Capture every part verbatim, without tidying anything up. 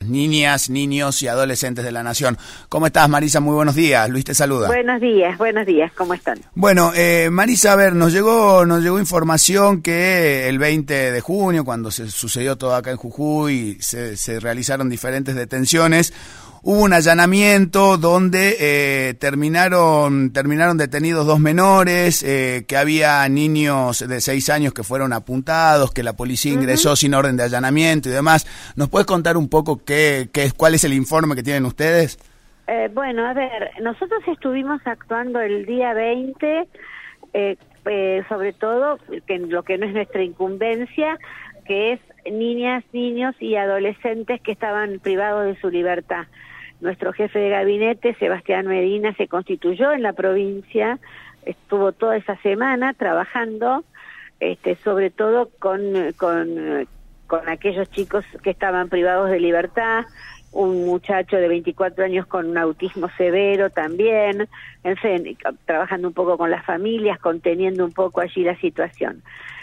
niñas, niños y adolescentes de la Nación. ¿Cómo estás, Marisa? Muy buenos días. Luis te saluda. Buenos días, buenos días. ¿Cómo están? Bueno, eh, Marisa, a ver, nos llegó, nos llegó información que el veinte de junio, cuando se sucedió todo acá en Jujuy, se, se realizaron diferentes detenciones. Hubo un allanamiento donde eh, terminaron terminaron detenidos dos menores, eh, que había niños de seis años que fueron apuntados, que la policía ingresó uh-huh. sin orden de allanamiento y demás. ¿Nos puedes contar un poco qué, qué cuál es el informe que tienen ustedes? Eh, bueno, a ver, nosotros estuvimos actuando el día veinte, eh, eh, sobre todo que lo que no es nuestra incumbencia, que es niñas, niños y adolescentes que estaban privados de su libertad. Nuestro jefe de gabinete, Sebastián Medina, se constituyó en la provincia, estuvo toda esa semana trabajando, este, sobre todo con, con, con aquellos chicos que estaban privados de libertad, un muchacho de veinticuatro años con un autismo severo también, en fin, trabajando un poco con las familias, conteniendo un poco allí la situación.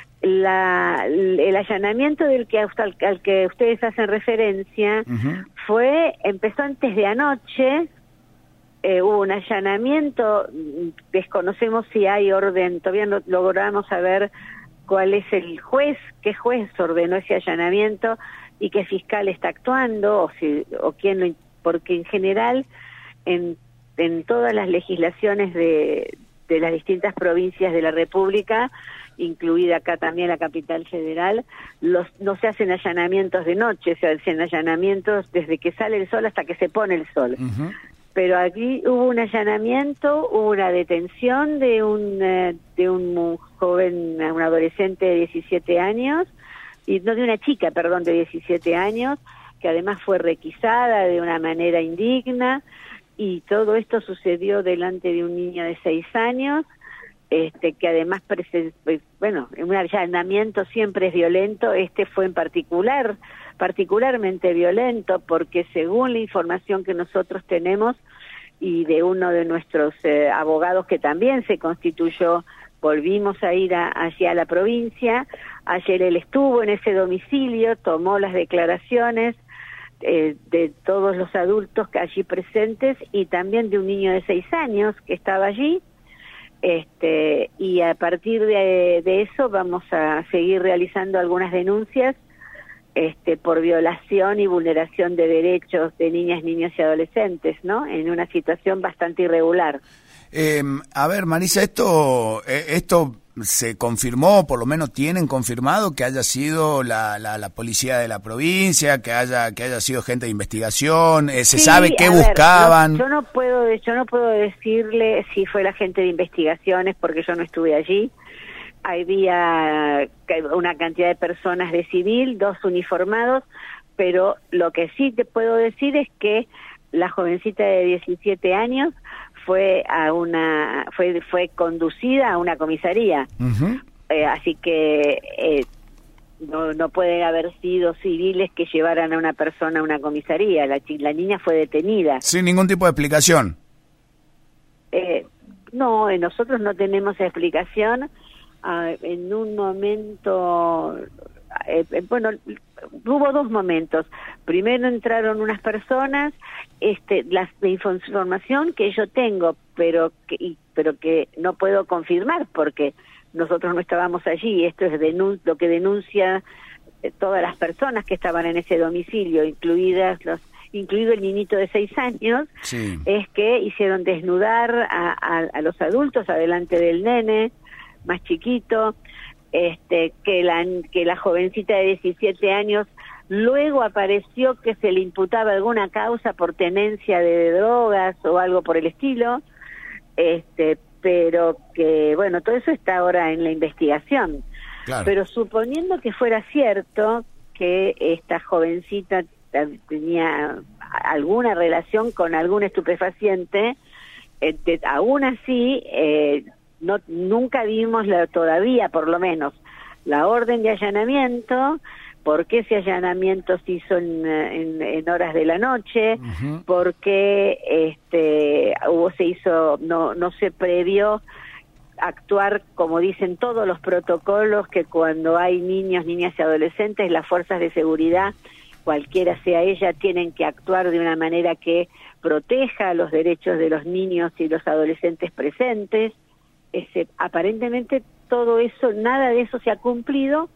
La, el allanamiento del que al, al que ustedes hacen referencia uh-huh. fue empezó antes de anoche. Eh, hubo un allanamiento, desconocemos si hay orden, todavía no logramos saber cuál es el juez, qué juez ordenó ese allanamiento y qué fiscal está actuando o si o quién lo, porque en general en en todas las legislaciones de de las distintas provincias de la República, incluida acá también la capital federal, los no se hacen allanamientos de noche, se hacen allanamientos desde que sale el sol hasta que se pone el sol. Uh-huh. Pero aquí hubo un allanamiento, hubo una detención de un eh, de un joven, un adolescente de diecisiete años, y no de una chica, perdón, de diecisiete años, que además fue requisada de una manera indigna, y todo esto sucedió delante de un niño de seis años, este que además, bueno, un allanamiento siempre es violento, este fue en particular, particularmente violento, porque según la información que nosotros tenemos, y de uno de nuestros eh, abogados que también se constituyó, volvimos a ir a, hacia la provincia, ayer él estuvo en ese domicilio, tomó las declaraciones, Eh, de todos los adultos que allí presentes y también de un niño de seis años que estaba allí, este y a partir de, de eso vamos a seguir realizando algunas denuncias este por violación y vulneración de derechos de niñas, niños y adolescentes, ¿no? En una situación bastante irregular. Eh, a ver, Marisa, esto eh, esto se confirmó, por lo menos tienen confirmado que haya sido la, la, la policía de la provincia, que haya que haya sido gente de investigación, eh, se sí, sabe qué buscaban. Ver, no, yo no puedo yo no puedo decirle si fue la gente de investigaciones porque yo no estuve allí. Había una cantidad de personas de civil, dos uniformados, pero lo que sí te puedo decir es que la jovencita de diecisiete años fue a una fue fue conducida a una comisaría. Uh-huh. eh, así que eh, no no pueden haber sido civiles que llevaran a una persona a una comisaría. La, la niña fue detenida sin ningún tipo de explicación. Eh, no, nosotros no tenemos explicación. Uh, en un momento, eh, eh, bueno, hubo dos momentos. Primero entraron unas personas, este, las de información que yo tengo, pero que, y, pero que no puedo confirmar porque nosotros no estábamos allí. Esto es denun- lo que denuncia eh, todas las personas que estaban en ese domicilio, incluidas los, incluido el niñito de seis años, sí. Es que hicieron desnudar a, a, a los adultos adelante del nene más chiquito, este, que la que la jovencita de diecisiete años luego apareció que se le imputaba alguna causa por tenencia de drogas o algo por el estilo, este, pero que bueno, todo eso está ahora en la investigación. Claro. Pero suponiendo que fuera cierto que esta jovencita tenía alguna relación con algún estupefaciente, eh, de, aún así eh, no nunca vimos la, todavía por lo menos la orden de allanamiento. ¿Por qué ese allanamiento se hizo en, en, en horas de la noche? Uh-huh. ¿Por qué este, hubo, se hizo, no, no se previó actuar como dicen todos los protocolos, que cuando hay niños, niñas y adolescentes, las fuerzas de seguridad cualquiera sea ella, tienen que actuar de una manera que proteja los derechos de los niños y los adolescentes presentes. Ese, aparentemente todo eso, nada de eso se ha cumplido.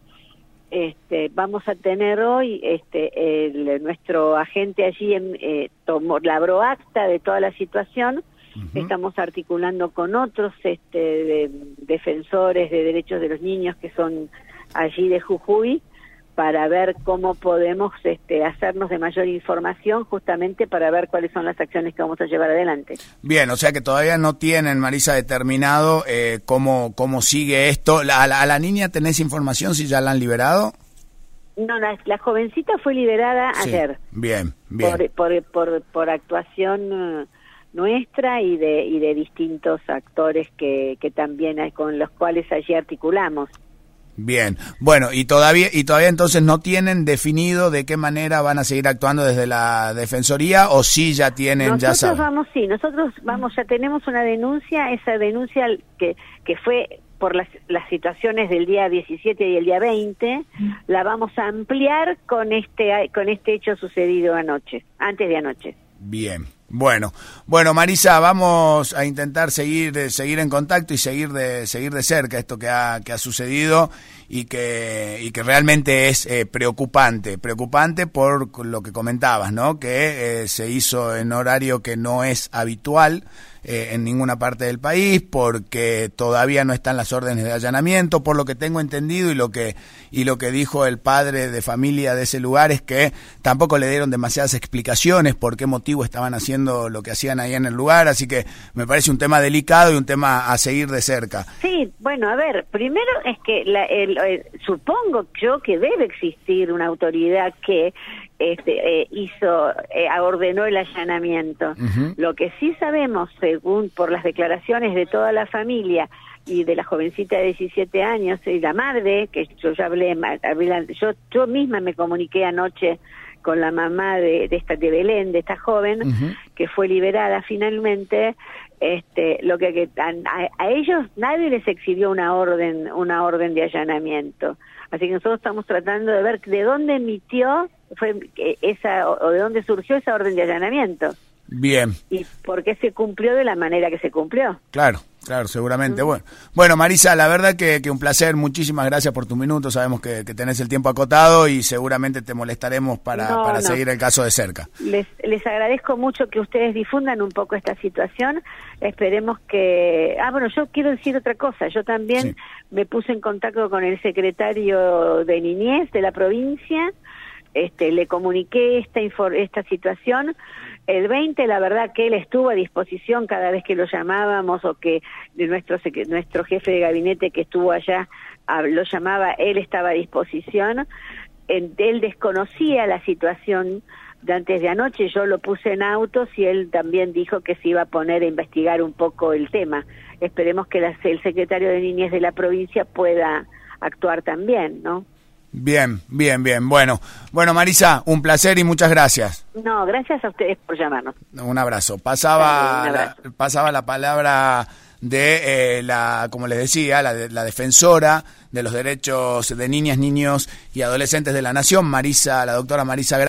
Este, vamos a tener hoy, este, el, nuestro agente allí en, eh, tomó, labró acta de toda la situación. Uh-huh. Estamos articulando con otros este, de, defensores de derechos de los niños que son allí de Jujuy, para ver cómo podemos este, hacernos de mayor información, justamente para ver cuáles son las acciones que vamos a llevar adelante. Bien, o sea que todavía no tienen, Marisa, determinado eh, cómo cómo sigue esto. ¿A la, a la niña tenés información si ya la han liberado? No, la, la jovencita fue liberada sí. ayer. Bien, bien. Por, por, por, por actuación nuestra y de y de distintos actores que, que también hay, con los cuales allí articulamos. Bien, bueno, y todavía y todavía entonces no tienen definido de qué manera van a seguir actuando desde la Defensoría, o sí ya tienen, nosotros ya saben. Nosotros vamos, sí, nosotros vamos, ya tenemos una denuncia, esa denuncia que que fue por las, las situaciones del día diecisiete y el día veinte, la vamos a ampliar con este con este hecho sucedido anoche, antes de anoche. Bien. Bueno, bueno Marisa, vamos a intentar seguir seguir en contacto y seguir de seguir de cerca esto que ha que ha sucedido y que y que realmente es eh, preocupante, preocupante por lo que comentabas, ¿no? Que eh, se hizo en horario que no es habitual eh, en ninguna parte del país, porque todavía no están las órdenes de allanamiento, por lo que tengo entendido, y lo que y lo que dijo el padre de familia de ese lugar es que tampoco le dieron demasiadas explicaciones por qué motivo estaban haciendo lo que hacían ahí en el lugar, así que me parece un tema delicado y un tema a seguir de cerca. Sí, bueno, a ver, primero es que la, el, el, supongo yo que debe existir una autoridad que este, eh, hizo, eh, ordenó el allanamiento. Uh-huh. Lo que sí sabemos, según por las declaraciones de toda la familia y de la jovencita de diecisiete años y la madre, que yo ya hablé, yo, yo misma me comuniqué anoche con la mamá de, de esta de Belén, de esta joven, uh-huh. que fue liberada finalmente. Este, lo que, que a, a ellos nadie les exhibió una orden, una orden de allanamiento. Así que nosotros estamos tratando de ver de dónde emitió fue esa o de dónde surgió esa orden de allanamiento. Bien. Y por qué se cumplió de la manera que se cumplió. Claro. Claro, seguramente. Uh-huh. Bueno, bueno, Marisa, la verdad que, que un placer, muchísimas gracias por tu minuto, sabemos que, que tenés el tiempo acotado y seguramente te molestaremos para, no, para no. seguir el caso de cerca. Les, les agradezco mucho que ustedes difundan un poco esta situación, esperemos que... Ah, bueno, yo quiero decir otra cosa, yo también sí. me puse en contacto con el secretario de Niñez de la provincia, este, le comuniqué esta, infor- esta situación. El veinte, la verdad que él estuvo a disposición cada vez que lo llamábamos o que nuestro nuestro jefe de gabinete que estuvo allá lo llamaba, él estaba a disposición. Él desconocía la situación de antes de anoche, yo lo puse en autos y él también dijo que se iba a poner a investigar un poco el tema. Esperemos que la, el secretario de Niñez de la provincia pueda actuar también, ¿no? Bien, bien, bien. Bueno, bueno Marisa, un placer y muchas gracias. No, gracias a ustedes por llamarnos. Un abrazo. Pasaba, un abrazo. La, pasaba la palabra de eh, la, como les decía, la, la defensora de los derechos de niñas, niños y adolescentes de la Nación, Marisa, la doctora Marisa Gra-